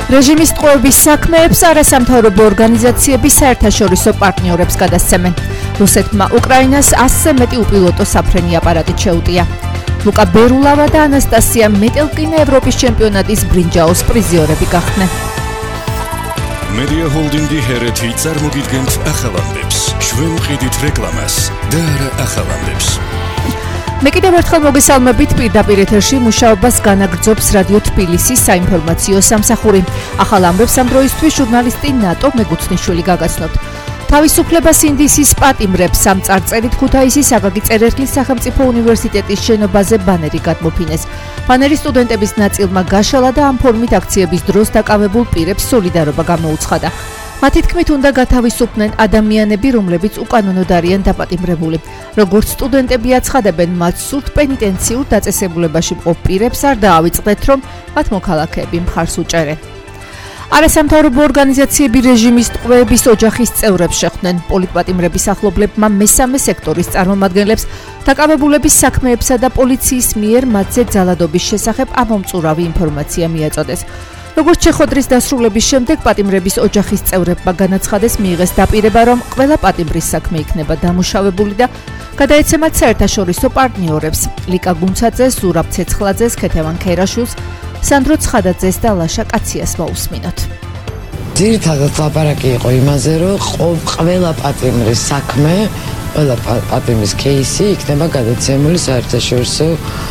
რეჟიმის ტყვეობის საქმეებს არასამთავრობო ორგანიზაციები საერთაშორისო პარტნიორებს გადასცემენ. რუსეთმა უკრაინას 100-ზე მეტი უპილოტო საფრენი აპარატით შეუტია. ლუკა ბერულავა და ანასტასია მეტელკინა ევროპის ჩემპიონატის ბრინჯაოს პრიზიორები გახდნენ. Media Holding-ი ჰერეთი წარმოგიდგენთ ახალამდებს. ჩვენ ვყიდით რეკლამას და არა ახალამდებს. მე კიდევ ერთხელ მოგესალმებით პირდაპირ ეთერში მუშაობას განაგრძობს რადიო თბილისის საინფორმაციო სამსახური. ახალ ამბებს ამ დროისთვის ჟურნალისტი ნატო მეგუცნიშვილი გაგაცნობთ. თავისუფლებას ინდისის პატიმრებს ამ წარწერით ქუთაისის აკაკი წერეთლის სახელმწიფო უნივერსიტეტის შენობაზე ბანერი გადმოფინეს. ბანერი სტუდენტების ნაწილმა გაშალა და ამ ფორმით აქციების დროს დაკავებულ პირებს სოლიდარობა გამოუცხადა. მათი თქმით უნდა გათავისუფლდნენ ადამიანები, რომლებიც უკანონოდ არიან დაპატიმრებული. როგორც სტუდენტები აცხადებენ, მათ სურთ პენიტენციურ დაწესებულებაში მყოფ პირებს არ დაავიწყდეთ, რომ მათ მოქალაქეები მხარს უჭერენ. არასამთავრობო ორგანიზაციები რეჟიმის ტყვეების ოჯახის წევრებს შეხვდნენ. პოლიტპატიმრების ახლობლებმა მესამე სექტორის წარმომადგენლებს დაკავებულების საქმეებსა და პოლიციის მიერ მათზე ძალადობის შესახებ ამომწურავი ინფორმაცია მიაწოდეს. როგორც შეხვედრის დასრულების შემდეგ პატიმრების ოჯახის წევრებმა განაცხადეს მიიღეს დაპირება, რომ ყველა პატიმრის საქმე იქნება დამუშავებული და გადაეცემათ საერთაშორისო პარტნიორებს. ლიკა გუნცაძეს, ზურაბ ცეცხლაძეს, ქეთევან ქერაშვილს, სანდრო ცხადაძეს და ლაშა კაციას მოусმინოთ. ძირითადად ლაპარაკი იყო იმაზე, რომ ყველა პატიმრის საქმე, ყველა პატიმრის кейსი იქნება გადაცემული საერთაშორისო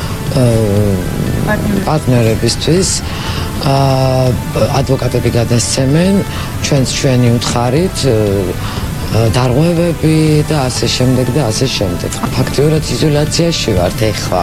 პარტნიორებისთვის. ადვოკატები გადასცემენ ჩვენი უთხარით დარღვევები და ასე შემდეგ და ასე შემდეგ. ფაქტიურად იზოლაციაში ვართ ეხლა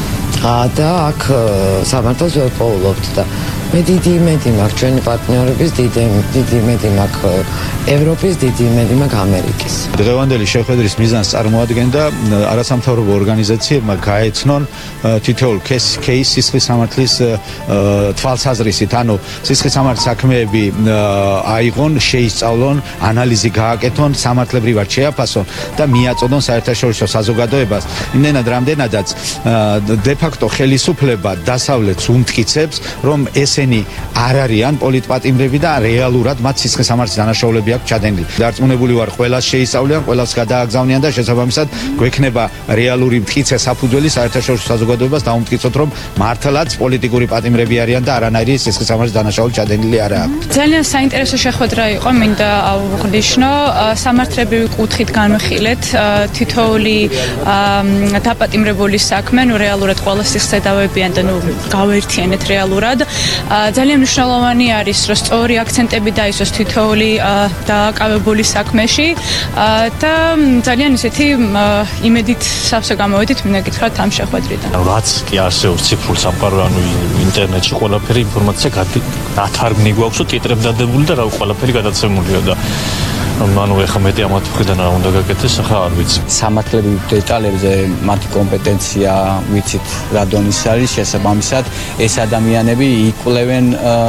და აქ სამართალს ვერ პოულობთ და მე დიდი იმედი მაქვს ჩვენი პარტნიორების, დიდი იმედი მაქვს ევროპის, დიდი იმედი მაქვს ამერიკის. დღევანდელი შეხვედრის მიზანს წარმოადგენდა არასამთავრობო ორგანიზაციებმა გაეცნონ თითოეულ кейს სისხლის სამართლის თვალსაზრისით, ანუ სისხლის სამართლის საქმეები აიღონ, შეისწავლონ, ანალიზი გააკეთონ, სამართლებრივად შეაფასონ და მიაწოდონ საერთაშორისო საზოგადოებას. იმდენად რამდენადაც დე-ფაქტო ხელისუფლება დასავლეთს უმტკიცებს, რომ ესენი არ არიან პოლიტპატიმრები და რეალურად მათ სისხლის სამართლის დანაშაულები აქვს ჩადენილი. დარწმუნებული ვარ, ყველას შეისწავლიან, ყველას გადააგზავნიან და შესაბამისად გვექნება რეალური მტკიცე საფუძველი საერთაშორისო საზოგადოებას დაუმტკიცოთ, რომ მართლაც პოლიტიკური პატიმრები არიან და არანაირი სისხლის სამართლის დანაშაული ჩადენილი არ აქვს. ძალიან საინტერესო შეხვედრა იყო, მინდა აღვნიშნო, სამართლებრივი კუთხით განვიხილეთ თითოეული დაპატიმრებული საქმე, რეალურად ყველა სიცხე დავებიან და გავერთიანეთ რეალურად. ძალიან მნიშვნელოვანი არის, რომ სწორი აქცენტები დაისვას თითოეული დაკავებული საქმეში და ძალიან ისეთი იმედით სავსე გამოვედით მინდა გითხრათ ამ შეხვედრიდან. რაც კი არსებობს ციფრულ სამყარო, ანუ ინტერნეტში ყველაფერი ინფორმაცია გათარგმნი გვაქვს, ტიტრები დადებული და რა ყველაფერი გადაცემულია და ანუ ეხლა მეტი ამათ მხრიდან რა უნდა გაკეთდეს, ახლა არ ვიცი. სამართლებრივ დეტალებზე მათი კომპეტენცია ვიცით რა დონის არის, შესაბამისად ეს ადამიანები იკვლევენ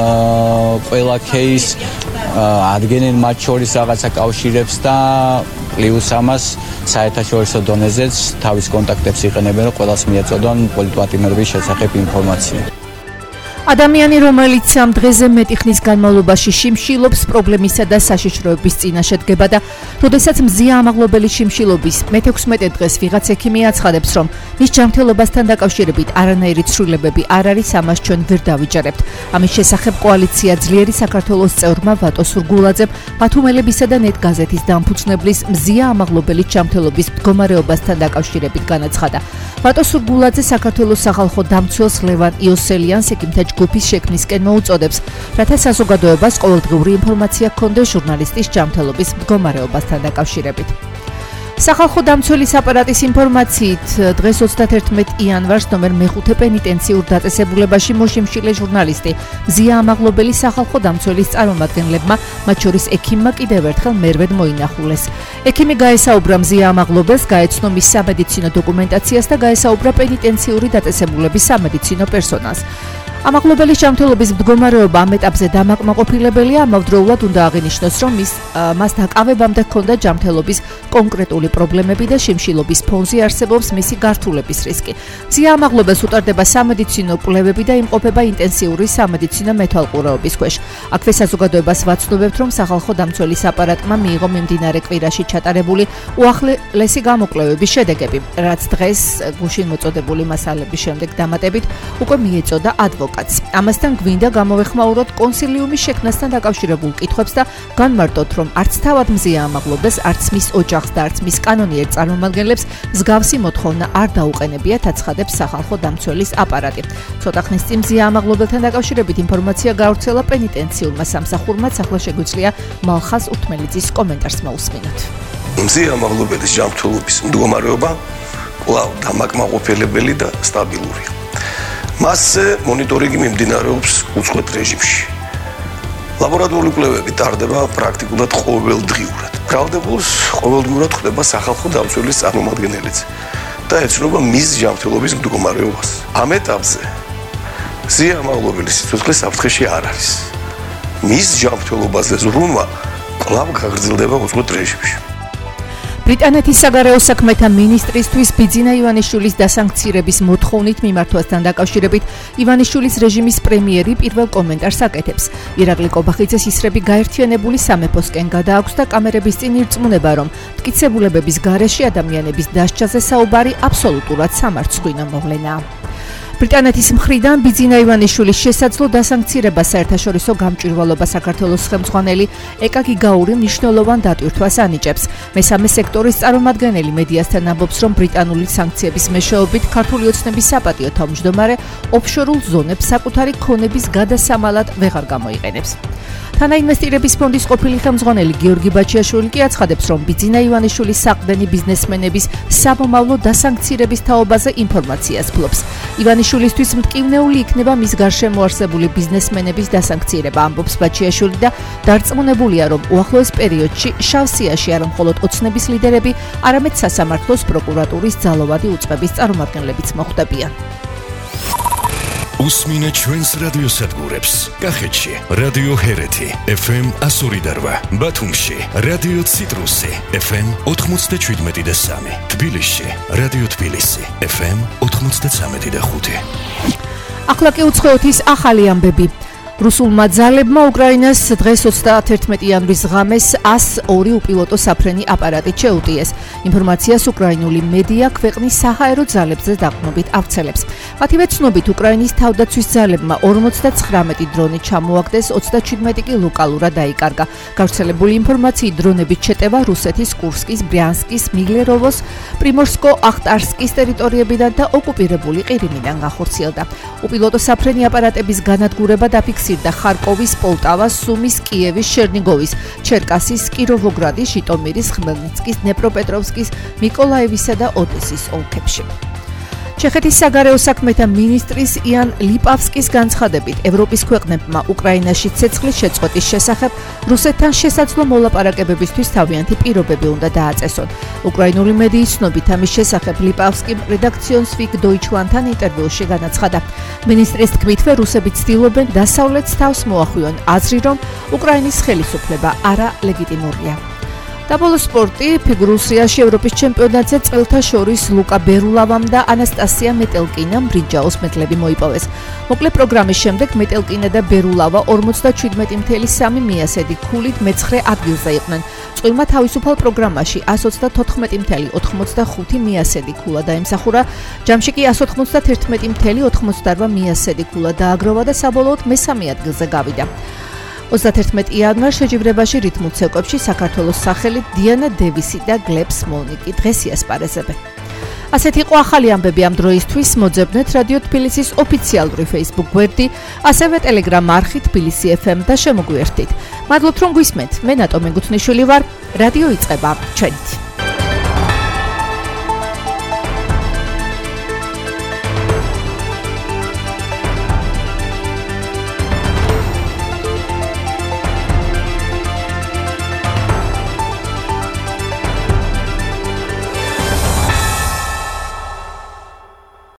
ყველა кейს, ადგენენ მათ შორის რაღაცა კავშირებს და პლუს ამას საერთაშორისო დონეზეც თავის კონტაქტებს იყენებენ, რომ ყველას მიაწოდონ პოლიტპატიმრების შესახებ ინფორმაცია. ადამიანი, რომელიც ამ დღეზე მეტი ხნის განმავლობაში შიმშილობს, პრობლემისა და საშიშროების წინაშე დგება და როდესაც მზია ამაღლობელი შიმშილობის მე-16 დღეს ვიღაც ექიმი აცხადებს, რომ მის ჯანმრთელობასთან დაკავშირებით არანაირი ცვლილებები არ არის, ამას ჩვენ ვერ დავიჯერებთ. ამის შესახებ კოალიცია ძლიერი საქართველოს წევრმა ვატო სურგულაძემ ბათუმელებისა და ნეტ გაზეთის დამფუძნებლის მზია ამაღლობელი ჯანმრთელობის მდგომარეობასთან დაკავშირებით განაცხადა. ვატო სურგულაძე საქართველოს სახალხო დამცველს ლევან იოსელიანს ექიმთა ჯგუფის შექმნისკენ მოუწოდებს, რათა საზოგადოებას ყოველდღიური ინფორმაცია ჰქონდეს ჟურნალისტის ჯანმრთელობის მდგომარეობასთან დაკავშირებით. სახალხო დამცველის აპარატის ინფორმაციით დღეს 31 იანვარს ნომერ მე-5 პენიტენციურ დაწესებულებაში მოშიმშილე ჟურნალისტი მზია ამაღლობელი სახალხო დამცველის წარმომადგენლებმა, მათ შორის ექიმმა კიდევ ერთხელ მერვედ მოინახულეს. ექიმი გაესაუბრა მზია ამაღლობელს, გაეცნო მის სამედიცინო დოკუმენტაციას და გაესაუბრა პენიტენციური დაწესებულების სამედიცინო პერსონალს. ამაღლობელის ჯანმრთელობის მდგომარეობა ამ ეტაპზე დამაკმაყოფილებელია, ამავდროულად უნდა აღინიშნოს, რომ მას დაკავებამდე ჰქონდა ჯანმრთელობის კონკრეტული პრობლემები და შიმშილობის ფონზე არსებობს მისი გართულების რისკი. მზია ამაღლობელს უტარდება სამედიცინო კვლევები და იმყოფება ინტენსიური სამედიცინო მეთვალყურეობის ქვეშ. აქვე საზოგადოებას ვაცნობებთ, რომ სახალხო დამცველის აპარატმა მიიღო მიმდინარე კვირაში ჩატარებული უახლესი გამოკვლევების შედეგები, რაც დღეს გუშინ მოწოდებული მასალების შემდეგ დამატებით უკვე მიეწოდა ადვოკატს. ამასთან გვინდა გამოვეხმაუროთ კონსილიუმის შექმნასთან დაკავშირებულ კითხვებს და განმარტოთ, რომ არც თავად მზია ამაღლობელს, არც მის ოჯახს და არც მის კანონიერ წარმომადგენლებს მსგავსი მოთხოვნა არ დაუყენებიათ, აცხადებს სახალხო დამცველის აპარატი. ცოტა ხნის წინ მზია ამაღლობელთან დაკავშირებით ინფორმაცია გავრცელა პენიტენციურმა სამსახურმა, ახლა შეგვიძლია მალხაზ უთმელიძის კომენტარს მოусმინოთ. მზია ამაღლობელის ჯანმრთელობის მდგომარეობა კვლავ დამაკმაყოფილებელი და სტაბილურია. მასზე მონიტორინგი მიმდინარეობს უწყვეტ რეჟიმში. ლაბორატორიული კვლევები ტარდება პრაქტიკულად ყოველდღიურად. ბრალდებულს ყოველდღიურად ხდება სახალხო დამცველის წარმომადგენელიც და ეცნობა მის ჯანმრთელობის მდგომარეობას. ამ ეტაპზე მზია ამაღლობელის სიცოცხლე საფრთხეში არ არის. მის ჯანმრთელობაზე ზრუნვა კვლავ გაგრძელდება უწყვეტ რეჟიმში. ბრიტანეთის საგარეო საქმეთა მინისტრისთვის ბიძინა ივანიშვილის დასანქცირების მოთხოვნით მიმართვასთან დაკავშირებით ივანიშვილის რეჟიმის პრემიერი პირველ კომენტარს აკეთებს. ირაკლი კობახიძეს ისრები გაერთიანებული სამეფოსკენ გადააქვს და კამერების წინ ირწმუნება, რომ მტკიცებულებების გარეშე ადამიანების დასჯაზე საუბარი აბსოლუტურად სამარცხვინო მოვლენაა. ბრიტანეთის მხრიდან ბიძინა ივანიშვილის შესაძლო დასანქცირება საერთაშორისო გამჭვირვალობა საქართველოს ხელმძღვანელი ეკა გიგაური მნიშვნელოვან დატვირთვას ანიჭებს. მესამე სექტორის წარმომადგენელი მედიასთან ამბობს, რომ ბრიტანული სანქციების მეშვეობით ქართული ოცნების საპატიო თავმჯდომარე ოფშორულ ზონებს საკუთარი ქონების გადასამალად ვეღარ გამოიყენებს. თანაინვესტირების ფონდის ყოფილი ხელმძღვანელი გიორგი ბაჩიაშვილი კი აცხადებს, რომ ბიძინა ივანიშვილის საყრდენი ბიზნესმენების სამომავლო დასანქცირების თაობაზე ინფორმაციას ფლობს. ივანიშვილისთვის მტკივნეული იქნება მის გარშემო არსებული ბიზნესმენების დასანქცირება, ამბობს ბაჩიაშვილი და დარწმუნებულია, რომ უახლოეს პერიოდში შავ სიაში არა მხოლოდ ოცნების ლიდერები, არამედ სასამართლოს პროკურატურის ძალოვანი უწყების წარმომადგენლებიც მოხვდებიან. უსმინეთ ჩვენს რადიოსადგურებს. კახეთში რადიო ჰერეთი FM 102.8, ბათუმში რადიო ციტრუსი FM 97.3, თბილისში რადიო თბილისი FM 93.5. ახლა კი უცხოეთის ახალი ამბები. რუსულმა ძალებმა უკრაინას დღეს 31 იანვრის ღამეს 102 უპილოტო საფრენი აპარატი შეუტიეს. ინფორმაციას უკრაინული მედია ქვეყნის საჰაერო ძალებზე დაყრდნობით ავრცელებს. მათივე ცნობით, უკრაინის თავდაცვის ძალებმა 59 დრონი ჩამოაგდეს, 37 კი ლოკალურად დაიკარგა. გავრცელებული ინფორმაციით, დრონებით შეტევა რუსეთის კურსკის, ბრიანსკის, მილეროვოს, პრიმორსკო-ახტარსკის ტერიტორიებიდან და ოკუპირებული ყირიმიდან განხორციელდა. უპილოტო საფრენი აპარატების განადგურება დაფიქსირდა ხარკოვის, პოლტავას, სუმის, კიევის, შერნიგოვის, ჩერკასის, კიროვოგრადის, ჟიტომირის, ხმელნიცკის, დნეპროპეტროვსკის, მიკოლაევისა და ოდესის ოლქებში. ჩეხეთის საგარეო საქმეთა მინისტრის იან ლიპავსკის განცხადებით, ევროპის ქვეყნებმა უკრაინაში ცეცხლის შეწყვეტის შესახებ რუსეთთან შესაძლო მოლაპარაკებებისთვის თავიანთი პირობები უნდა დააწესონ. უკრაინული მედიის ცნობით, ამის შესახებ ლიპავსკიმ რედაქციონ სვიგ დოიჩლანდთან ინტერვიუში განაცხადა. მინისტრის თქმითვე, რუსები ცდილობენ დასავლეთს თავს მოახვიონ აზრი, რომ უკრაინის ხელისუფლება არა ლეგიტიმურია. და ბოლო სპორტი, ფიგურულ სრიალში ევროპის ჩემპიონატზე წელთა შორის ლუკა ბერულავამ და ანასტასია მეტელკინამ ბრინჯაოს მედლები მოიპოვეს. მოკლე პროგრამის შემდეგ მეტელკინა და ბერულავა 57.3 მიასედი ქულით მეცხრე ადგილზე იყვნენ. წყვილმა თავისუფალ პროგრამაში 134.85 მიასედი ქულა დაიმსახურა, ჯამში კი 191.88 მიასედი ქულა დააგროვა და საბოლოოდ მესამე ადგილზე გავიდა. 31 იანვარ შეჯიბრებაში რითმულ ცეკვებში საქართველოს სახელით დიანა დევისი და გლებ სმოლნიკი დღეს იასპარეზებენ. ასეთი იყო ახალი ამბები ამ დროისთვის. მოძებნეთ რადიო თბილისის ოფიციალური Facebook გვერდი, ასევე Telegram არხი თბილისი FM და შემოგვიერთდით. მადლობთ რომ გვისმენთ. მე ნატო მეგუთნიშვილი ვარ. რადიო იწყება. ჩვენით.